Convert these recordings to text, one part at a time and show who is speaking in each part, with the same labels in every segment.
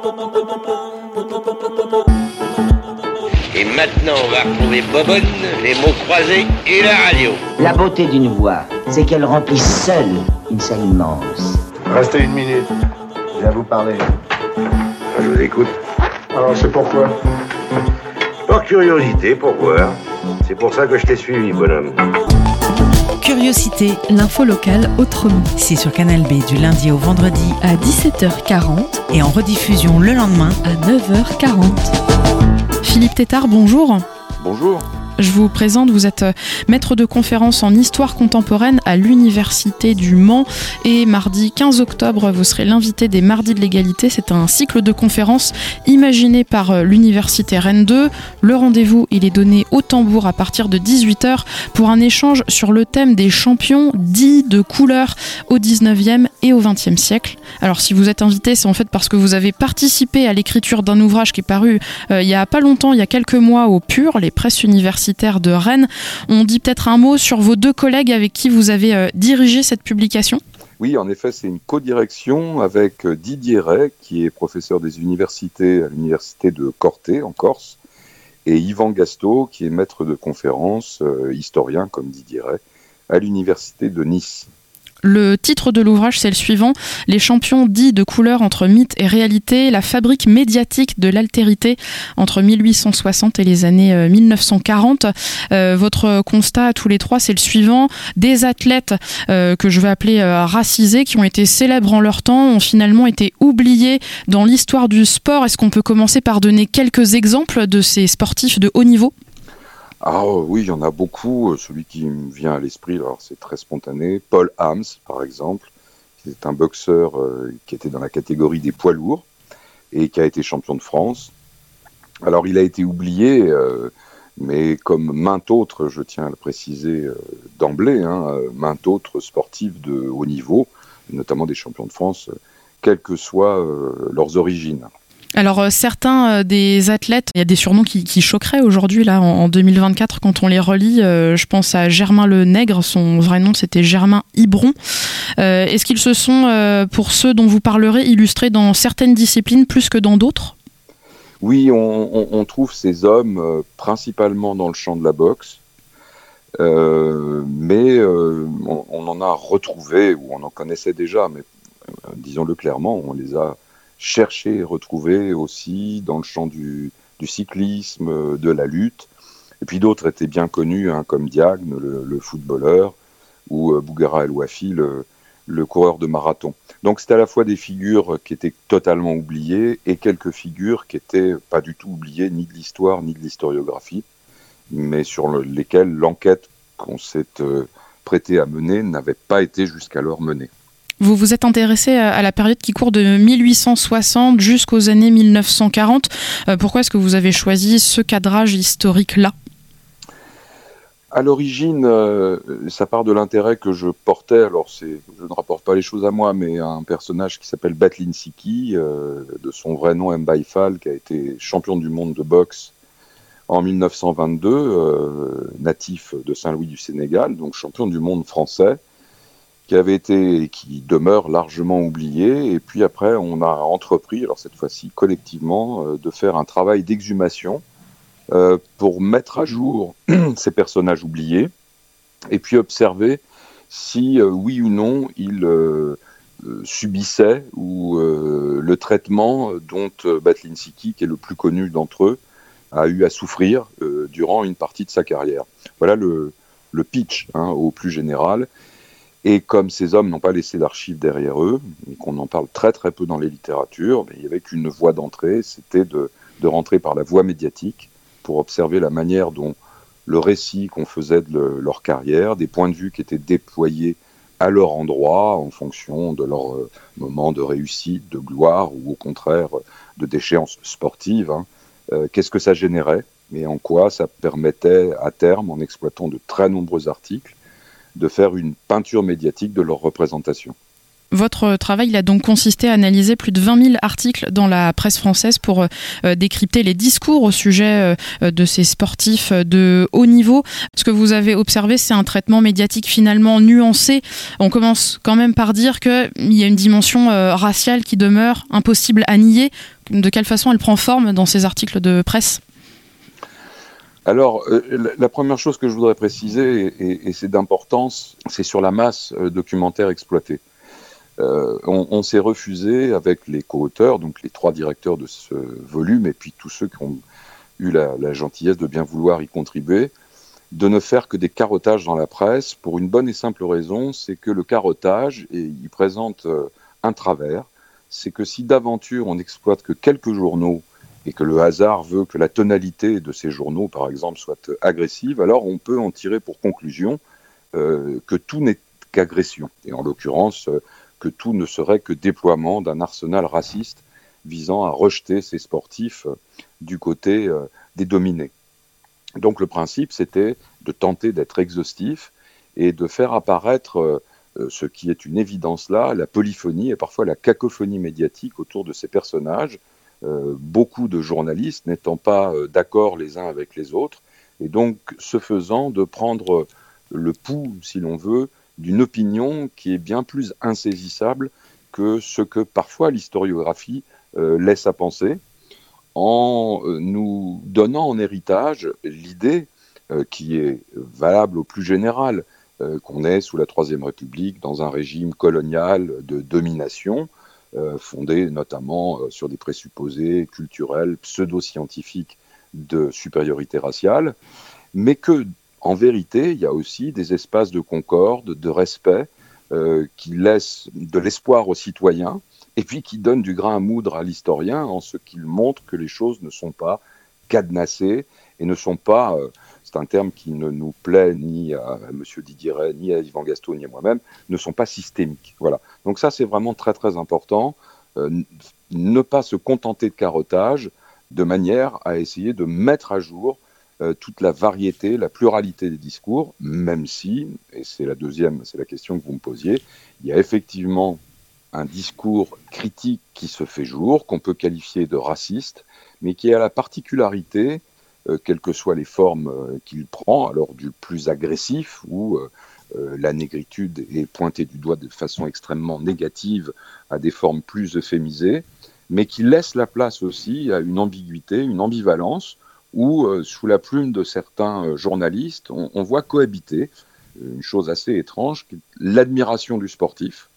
Speaker 1: Et maintenant, on va retrouver Bobonne, les mots croisés et la radio.
Speaker 2: La beauté d'une voix, c'est qu'elle remplit seule une salle immense.
Speaker 3: Restez une minute, je viens vous parler.
Speaker 1: Je vous écoute.
Speaker 3: Alors, c'est pourquoi?
Speaker 1: Par curiosité, pour voir. C'est pour ça que je t'ai suivi, bonhomme.
Speaker 4: Curiosité, l'info locale autrement. C'est sur Canal B du lundi au vendredi
Speaker 5: à 17h40
Speaker 4: et en rediffusion le lendemain
Speaker 5: à 9h40. Philippe Tétard, bonjour.
Speaker 6: Bonjour.
Speaker 5: Je vous présente, vous êtes maître de conférence en histoire contemporaine à l'Université du Mans et mardi 15 octobre, vous serez l'invité des Mardis de l'égalité. C'est un cycle de conférences imaginé par l'Université Rennes 2. Le rendez-vous, il est donné au Tambour à partir de 18h pour un échange sur le thème des champions dits de couleur au 19e et au 20e siècle. Alors si vous êtes invité, c'est en fait parce que vous avez participé à l'écriture d'un ouvrage qui est paru il y a pas longtemps, il y a quelques mois au PUR, les presses universitaires de Rennes. On dit peut-être un mot sur vos deux collègues avec qui vous avez dirigé cette publication ?
Speaker 6: Oui, en effet, c'est une co-direction avec Didier Ray, qui est professeur des universités à l'université de Corté, en Corse, et Yvan Gastaud, qui est maître de conférence, historien comme Didier Ray, à l'université de Nice.
Speaker 5: Le titre de l'ouvrage, c'est le suivant: Les champions dits de couleur entre mythe et réalité, la fabrique médiatique de l'altérité entre 1860 et les années 1940. Votre constat à tous les trois, c'est le suivant: des athlètes que je vais appeler racisés, qui ont été célèbres en leur temps, ont finalement été oubliés dans l'histoire du sport. Est-ce qu'on peut commencer par donner quelques exemples de ces sportifs de haut niveau ?
Speaker 6: Ah oui, il y en a beaucoup. Celui qui me vient à l'esprit, alors c'est très spontané, Paul Hams, par exemple, qui est un boxeur qui était dans la catégorie des poids lourds et qui a été champion de France. Alors il a été oublié, mais comme maint autre, je tiens à le préciser d'emblée, maint autre sportif de haut niveau, notamment des champions de France, quelles que soient leurs origines.
Speaker 5: Alors certains des athlètes, il y a des surnoms qui choqueraient aujourd'hui là en 2024 quand on les relit. Je pense à Germain Le Nègre, son vrai nom c'était Germain Hibron. Est-ce qu'ils se sont, pour ceux dont vous parlerez, illustrés dans certaines disciplines plus que dans d'autres ?
Speaker 6: Oui, on trouve ces hommes principalement dans le champ de la boxe, mais on en a retrouvé, ou on en connaissait déjà, mais disons-le clairement, on les a chercher et retrouver aussi dans le champ du cyclisme, de la lutte. Et puis d'autres étaient bien connus, comme Diagne, le footballeur, ou Bouguera El Wafi, le coureur de marathon. Donc c'était à la fois des figures qui étaient totalement oubliées et quelques figures qui étaient pas du tout oubliées, ni de l'histoire, ni de l'historiographie, mais sur lesquelles l'enquête qu'on s'est prêté à mener n'avait pas été jusqu'alors menée.
Speaker 5: Vous vous êtes intéressé à la période qui court de 1860 jusqu'aux années 1940. Pourquoi est-ce que vous avez choisi ce cadrage historique-là ?
Speaker 6: À l'origine, ça part de l'intérêt que je portais, alors je ne rapporte pas les choses à moi, mais à un personnage qui s'appelle Battling Siki, de son vrai nom Mbaye Fall, qui a été champion du monde de boxe en 1922, natif de Saint-Louis du Sénégal, donc champion du monde français, qui avait été et qui demeure largement oublié. Et puis après, on a entrepris, alors cette fois-ci collectivement, de faire un travail d'exhumation pour mettre à jour ces personnages oubliés et puis observer si, oui ou non, ils subissaient ou le traitement dont Battling Siki, qui est le plus connu d'entre eux, a eu à souffrir durant une partie de sa carrière. Voilà le pitch au plus général. Et comme ces hommes n'ont pas laissé d'archives derrière eux, et qu'on en parle très très peu dans les littératures, il n'y avait qu'une voie d'entrée, c'était de rentrer par la voie médiatique pour observer la manière dont le récit qu'on faisait de leur carrière, des points de vue qui étaient déployés à leur endroit en fonction de leur moment de réussite, de gloire ou au contraire de déchéance sportive, qu'est-ce que ça générait et en quoi ça permettait à terme, en exploitant de très nombreux articles, de faire une peinture médiatique de leur représentation.
Speaker 5: Votre travail il a donc consisté à analyser plus de 20 000 articles dans la presse française pour décrypter les discours au sujet de ces sportifs de haut niveau. Ce que vous avez observé, c'est un traitement médiatique finalement nuancé. On commence quand même par dire qu'il y a une dimension raciale qui demeure impossible à nier. De quelle façon elle prend forme dans ces articles de presse ?
Speaker 6: Alors, la première chose que je voudrais préciser, et c'est d'importance, c'est sur la masse documentaire exploitée. On s'est refusé avec les co-auteurs, donc les 3 directeurs de ce volume, et puis tous ceux qui ont eu la gentillesse de bien vouloir y contribuer, de ne faire que des carottages dans la presse, pour une bonne et simple raison, c'est que le carottage, et il présente un travers, c'est que si d'aventure on n'exploite que quelques journaux, et que le hasard veut que la tonalité de ces journaux, par exemple, soit agressive, alors on peut en tirer pour conclusion que tout n'est qu'agression, et en l'occurrence que tout ne serait que déploiement d'un arsenal raciste visant à rejeter ces sportifs du côté des dominés. Donc le principe, c'était de tenter d'être exhaustif et de faire apparaître ce qui est une évidence là, la polyphonie et parfois la cacophonie médiatique autour de ces personnages, beaucoup de journalistes n'étant pas d'accord les uns avec les autres, et donc ce faisant de prendre le pouls, si l'on veut, d'une opinion qui est bien plus insaisissable que ce que parfois l'historiographie laisse à penser, en nous donnant en héritage l'idée qui est valable au plus général, qu'on est sous la Troisième République dans un régime colonial de domination, fondé notamment sur des présupposés culturels, pseudo-scientifiques de supériorité raciale, mais que en vérité, il y a aussi des espaces de concorde, de respect, qui laissent de l'espoir aux citoyens, et puis qui donnent du grain à moudre à l'historien en ce qu'ils montrent que les choses ne sont pas cadenassées et ne sont pas, c'est un terme qui ne nous plaît ni à M. Didier Rey, ni à Yvan Gastaut, ni à moi-même, ne sont pas systémiques. Voilà. Donc ça, c'est vraiment très très important. Ne pas se contenter de carottage de manière à essayer de mettre à jour toute la variété, la pluralité des discours, même si, et c'est la question que vous me posiez, il y a effectivement un discours critique qui se fait jour, qu'on peut qualifier de raciste, mais qui a la particularité, quelles que soient les formes qu'il prend, alors du plus agressif, où la négritude est pointée du doigt de façon extrêmement négative à des formes plus euphémisées, mais qui laisse la place aussi à une ambiguïté, une ambivalence, où, sous la plume de certains journalistes, on voit cohabiter une chose assez étrange, l'admiration du sportif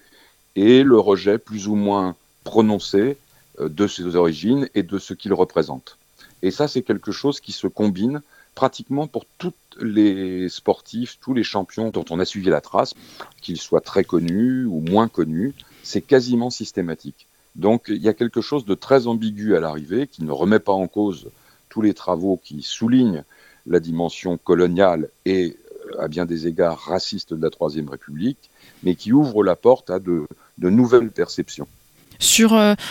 Speaker 6: et le rejet plus ou moins prononcé de ses origines et de ce qu'il représente. Et ça, c'est quelque chose qui se combine pratiquement pour tous les sportifs, tous les champions dont on a suivi la trace, qu'ils soient très connus ou moins connus, c'est quasiment systématique. Donc il y a quelque chose de très ambigu à l'arrivée, qui ne remet pas en cause tous les travaux qui soulignent la dimension coloniale et, à bien des égards, raciste de la Troisième République, mais qui ouvre la porte à de nouvelles perceptions.
Speaker 5: Sur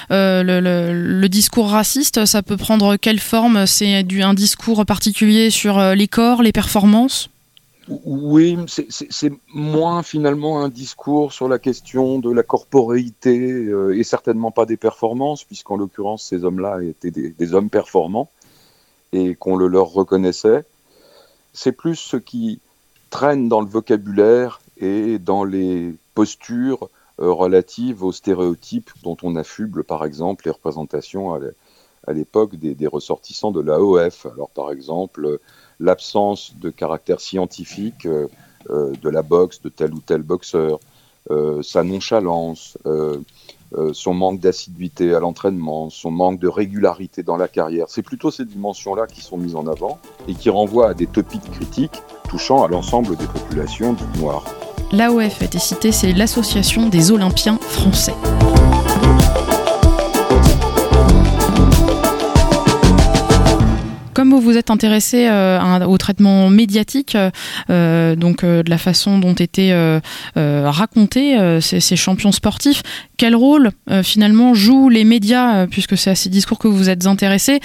Speaker 5: le discours raciste, ça peut prendre quelle forme ? C'est un discours particulier sur les corps, les performances ?
Speaker 6: Oui, c'est moins finalement un discours sur la question de la corporéité et certainement pas des performances, puisqu'en l'occurrence ces hommes-là étaient des hommes performants et qu'on le leur reconnaissait. C'est plus ce qui traîne dans le vocabulaire et dans les postures relatives aux stéréotypes dont on affuble par exemple les représentations à l'époque des ressortissants de l'AOF. Alors par exemple l'absence de caractère scientifique de la boxe de tel ou tel boxeur, sa nonchalance, son manque d'assiduité à l'entraînement, son manque de régularité dans la carrière. C'est plutôt ces dimensions-là qui sont mises en avant et qui renvoient à des topics critiques touchant à l'ensemble des populations dites noires.
Speaker 5: L'AOF a été citée, c'est l'Association des Olympiens français. Comme vous vous êtes intéressé au traitement médiatique, de la façon dont étaient racontés ces champions sportifs, quel rôle finalement jouent les médias, puisque c'est à ces discours que vous vous êtes intéressé,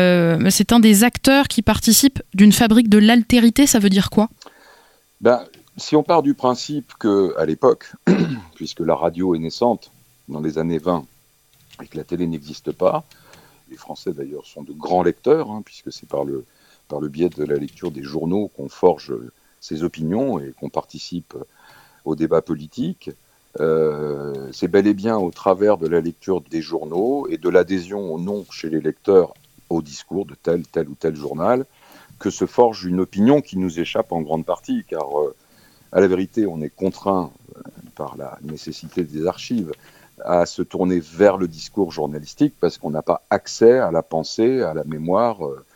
Speaker 5: c'est un des acteurs qui participent d'une fabrique de l'altérité, ça veut dire quoi ?
Speaker 6: Si on part du principe qu'à l'époque, puisque la radio est naissante dans les années 20 et que la télé n'existe pas, les Français d'ailleurs sont de grands lecteurs, puisque c'est par le biais de la lecture des journaux qu'on forge ses opinions et qu'on participe au débat politique. C'est bel et bien au travers de la lecture des journaux et de l'adhésion au nom chez les lecteurs au discours de tel ou tel journal que se forge une opinion qui nous échappe en grande partie, car à la vérité, on est contraint par la nécessité des archives à se tourner vers le discours journalistique parce qu'on n'a pas accès à la pensée, à la mémoire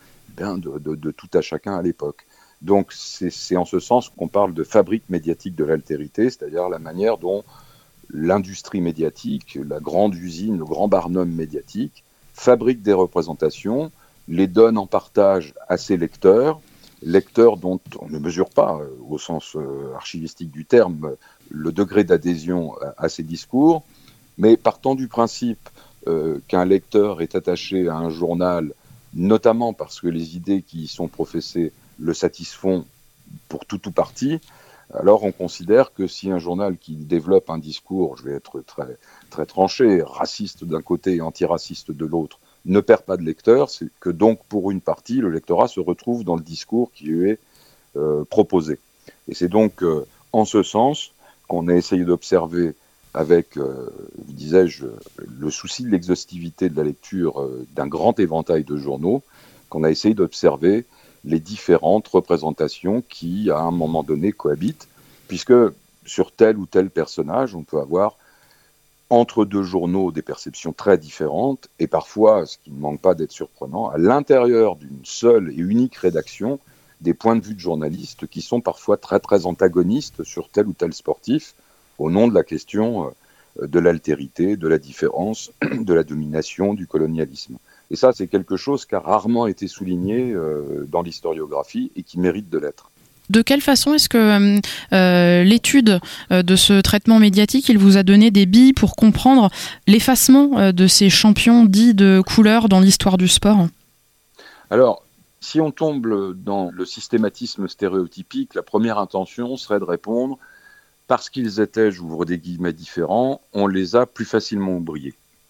Speaker 6: de tout à chacun à l'époque. Donc c'est en ce sens qu'on parle de fabrique médiatique de l'altérité, c'est-à-dire la manière dont l'industrie médiatique, la grande usine, le grand barnum médiatique, fabrique des représentations, les donne en partage à ses lecteurs dont on ne mesure pas, au sens archivistique du terme, le degré d'adhésion à ces discours, mais partant du principe qu'un lecteur est attaché à un journal, notamment parce que les idées qui y sont professées le satisfont pour tout ou partie, alors on considère que si un journal qui développe un discours, je vais être très, très tranché, raciste d'un côté et antiraciste de l'autre, ne perd pas de lecteur, c'est que donc pour une partie, le lectorat se retrouve dans le discours qui lui est proposé. Et c'est donc en ce sens qu'on a essayé d'observer avec, disais-je, le souci de l'exhaustivité de la lecture d'un grand éventail de journaux, qu'on a essayé d'observer les différentes représentations qui, à un moment donné, cohabitent, puisque sur tel ou tel personnage, on peut avoir entre deux journaux des perceptions très différentes, et parfois, ce qui ne manque pas d'être surprenant, à l'intérieur d'une seule et unique rédaction, des points de vue de journalistes qui sont parfois très très antagonistes sur tel ou tel sportif, au nom de la question de l'altérité, de la différence, de la domination, du colonialisme. Et ça, c'est quelque chose qui a rarement été souligné dans l'historiographie et qui mérite de l'être.
Speaker 5: De quelle façon est-ce que l'étude de ce traitement médiatique, il vous a donné des billes pour comprendre l'effacement de ces champions dits de couleur dans l'histoire du sport ?
Speaker 6: Alors, si on tombe dans le systématisme stéréotypique, la première intention serait de répondre parce qu'ils étaient, j'ouvre des guillemets, différents, on les a plus facilement oubliés.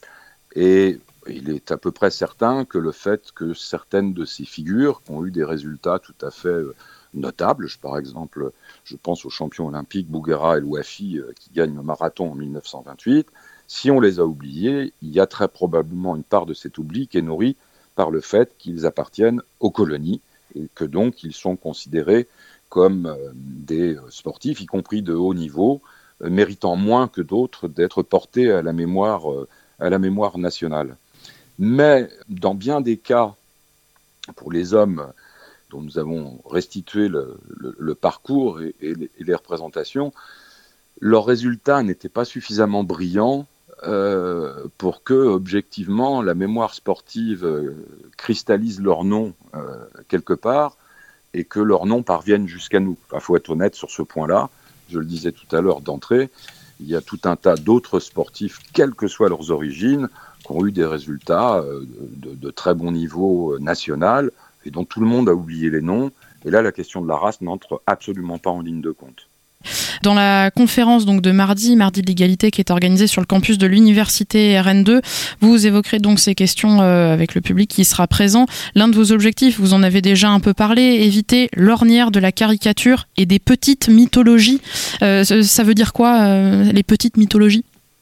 Speaker 6: Et il est à peu près certain que le fait que certaines de ces figures ont eu des résultats tout à fait notables, par exemple, je pense aux champions olympiques Bouguera et Louafi qui gagnent le marathon en 1928, si on les a oubliés, il y a très probablement une part de cet oubli qui est nourrie par le fait qu'ils appartiennent aux colonies et que donc ils sont considérés comme des sportifs, y compris de haut niveau, méritant moins que d'autres d'être portés à la mémoire nationale. Mais dans bien des cas, pour les hommes dont nous avons restitué le parcours et les représentations, leurs résultats n'étaient pas suffisamment brillants pour que, objectivement, la mémoire sportive cristallise leur nom quelque part et que leur nom parvienne jusqu'à nous. Il faut être honnête sur ce point-là. Je le disais tout à l'heure d'entrée, il y a tout un tas d'autres sportifs, quelles que soient leurs origines, qui ont eu des résultats de très bon niveau national et dont tout le monde a oublié les noms. Et là, la question de la race n'entre absolument pas en ligne de compte.
Speaker 5: Dans la conférence donc de mardi de l'égalité qui est organisée sur le campus de l'université RN2, vous évoquerez donc ces questions avec le public qui sera présent. L'un de vos objectifs, vous en avez déjà un peu parlé, éviter l'ornière de la caricature et des petites mythologies. Ça veut dire quoi, les petites mythologies ?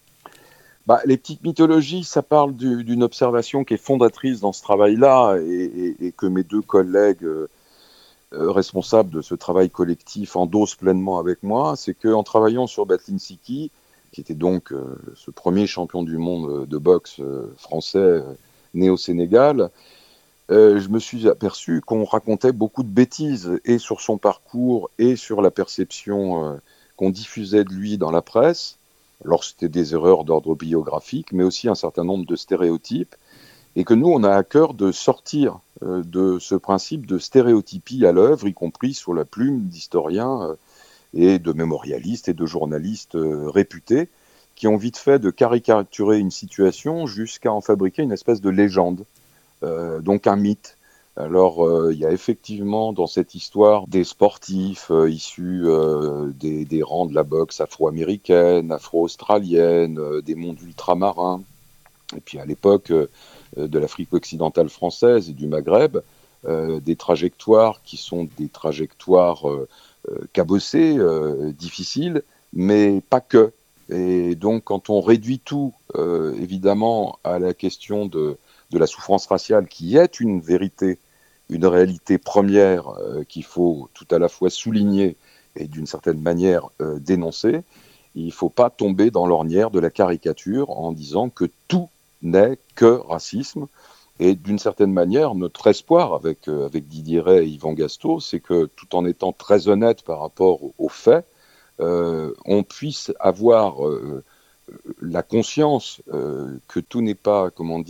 Speaker 6: Les petites mythologies, ça parle d'une observation qui est fondatrice dans ce travail-là et que mes deux collègues responsables de ce travail collectif endossent pleinement avec moi, c'est qu'en travaillant sur Battling-Siki, qui était donc ce premier champion du monde de boxe français né au Sénégal, je me suis aperçu qu'on racontait beaucoup de bêtises et sur son parcours et sur la perception qu'on diffusait de lui dans la presse. Alors c'était des erreurs d'ordre biographique, mais aussi un certain nombre de stéréotypes, et que nous, on a à cœur de sortir de ce principe de stéréotypie à l'œuvre, y compris sous la plume d'historiens et de mémorialistes et de journalistes réputés, qui ont vite fait de caricaturer une situation jusqu'à en fabriquer une espèce de légende, donc un mythe. Alors, il y a effectivement dans cette histoire des sportifs issus des rangs de la boxe afro-américaine, afro-australienne, des mondes ultramarins, et puis à l'époque de l'Afrique occidentale française et du Maghreb, des trajectoires qui sont des trajectoires cabossées, difficiles, mais pas que. Et donc, quand on réduit tout, évidemment, à la question de la souffrance raciale, qui est une vérité, une réalité première qu'il faut tout à la fois souligner et d'une certaine manière dénoncer, il ne faut pas tomber dans l'ornière de la caricature en disant que tout n'est que racisme. Et d'une certaine manière, notre espoir avec Didier Rey et Yvan Gastaut, c'est que tout en étant très honnête par rapport aux faits, on puisse avoir la conscience que tout n'est pas,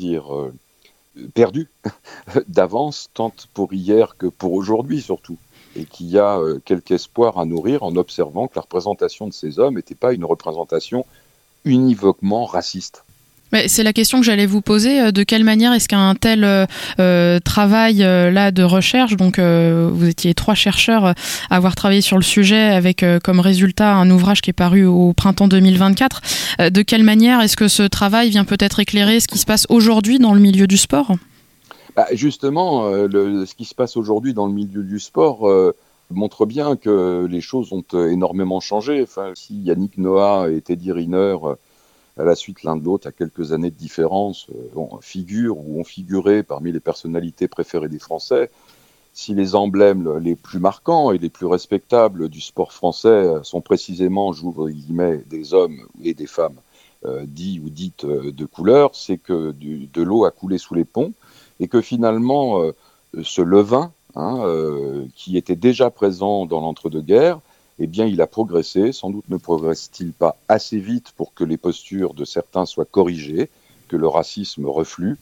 Speaker 6: perdu d'avance, tant pour hier que pour aujourd'hui surtout, et qu'il y a quelque espoir à nourrir en observant que la représentation de ces hommes n'était pas une représentation univoquement raciste.
Speaker 5: Mais c'est la question que j'allais vous poser. De quelle manière est-ce qu'un tel travail là de recherche, donc vous étiez 3 chercheurs à avoir travaillé sur le sujet avec comme résultat un ouvrage qui est paru au printemps 2024, de quelle manière est-ce que ce travail vient peut-être éclairer ce qui se passe aujourd'hui dans le milieu du sport ?
Speaker 6: Justement, ce qui se passe aujourd'hui dans le milieu du sport montre bien que les choses ont énormément changé. Enfin, si Yannick Noah et Teddy Riner à la suite l'un de l'autre, à quelques années de différence, ont figuré parmi les personnalités préférées des Français. Si les emblèmes les plus marquants et les plus respectables du sport français sont précisément, j'ouvre les guillemets, des hommes et des femmes dits ou dites de couleur, c'est que de l'eau a coulé sous les ponts et que finalement, ce levain, qui était déjà présent dans l'entre-deux-guerres, eh bien, il a progressé. Sans doute ne progresse-t-il pas assez vite pour que les postures de certains soient corrigées, que le racisme reflue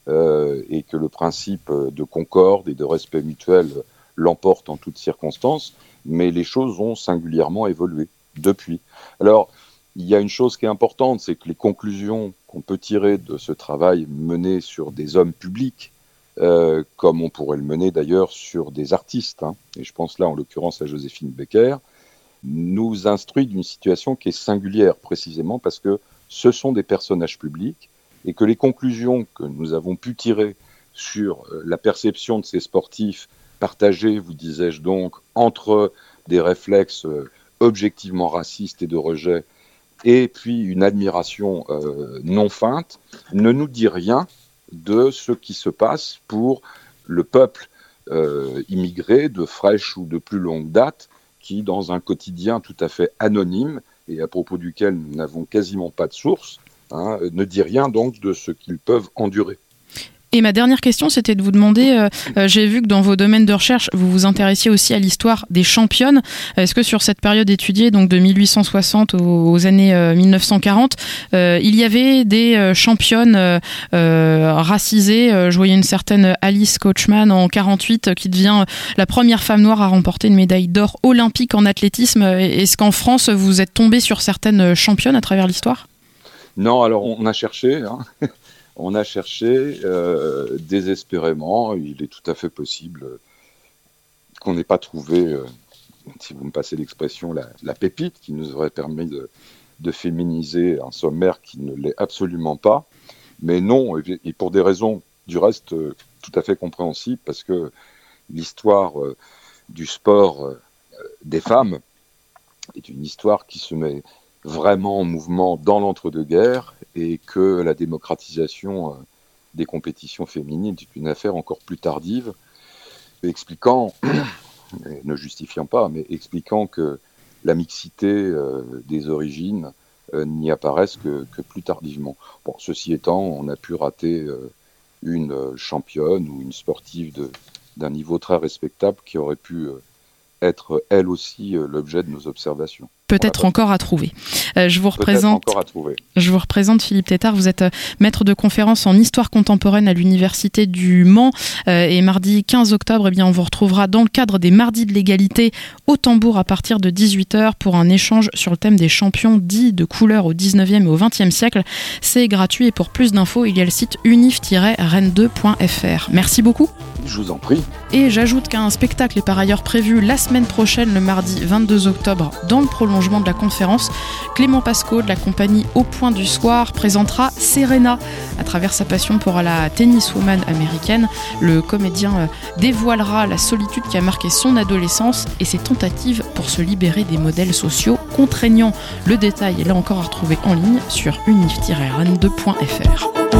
Speaker 6: et que le principe de concorde et de respect mutuel l'emporte en toutes circonstances. Mais les choses ont singulièrement évolué depuis. Alors, il y a une chose qui est importante, c'est que les conclusions qu'on peut tirer de ce travail mené sur des hommes publics, comme on pourrait le mener d'ailleurs sur des artistes, et je pense là en l'occurrence à Joséphine Baker, nous instruit d'une situation qui est singulière, précisément parce que ce sont des personnages publics et que les conclusions que nous avons pu tirer sur la perception de ces sportifs partagés, vous disais-je donc, entre des réflexes objectivement racistes et de rejet et puis une admiration non feinte, ne nous dit rien de ce qui se passe pour le peuple immigré de fraîche ou de plus longue date, qui, dans un quotidien tout à fait anonyme et à propos duquel nous n'avons quasiment pas de source, ne dit rien donc de ce qu'ils peuvent endurer.
Speaker 5: Et ma dernière question, c'était de vous demander, j'ai vu que dans vos domaines de recherche, vous vous intéressiez aussi à l'histoire des championnes. Est-ce que sur cette période étudiée, donc de 1860 aux années 1940, il y avait des championnes racisées? Je voyais une certaine Alice Coachman en 48 qui devient la première femme noire à remporter une médaille d'or olympique en athlétisme. Est-ce qu'en France, vous êtes tombé sur certaines championnes à travers l'histoire?
Speaker 6: Non, alors on a cherché, On a cherché désespérément. Il est tout à fait possible qu'on n'ait pas trouvé, si vous me passez l'expression, la pépite qui nous aurait permis de féminiser un sommaire qui ne l'est absolument pas. Mais non, et pour des raisons du reste tout à fait compréhensibles, parce que l'histoire du sport des femmes est une histoire qui se met vraiment en mouvement dans l'entre-deux-guerres et que la démocratisation des compétitions féminines est une affaire encore plus tardive, expliquant, ne justifiant pas, mais expliquant que la mixité des origines n'y apparaisse que plus tardivement. Bon, ceci étant, on a pu rater une championne ou une sportive d'un niveau très respectable qui aurait pu être elle aussi l'objet de nos observations.
Speaker 5: peut-être encore à trouver. Je vous représente Philippe Tétard. Vous êtes maître de conférence en histoire contemporaine à l'Université du Mans. Et mardi 15 octobre, eh bien, on vous retrouvera dans le cadre des Mardis de l'égalité au Tambour à partir de 18h pour un échange sur le thème des champions dits de couleur au 19e et au 20e siècle. C'est gratuit et pour plus d'infos, il y a le site unif-rennes2.fr. Merci beaucoup.
Speaker 6: Je vous en prie.
Speaker 5: Et j'ajoute qu'un spectacle est par ailleurs prévu la semaine prochaine, le mardi 22 octobre, dans le prolongement de la conférence. Clément Pasco de la compagnie Au Point du Soir présentera Serena. À travers sa passion pour la tenniswoman américaine, le comédien dévoilera la solitude qui a marqué son adolescence et ses tentatives pour se libérer des modèles sociaux contraignants. Le détail est là encore à retrouver en ligne sur unif-rennes2.fr.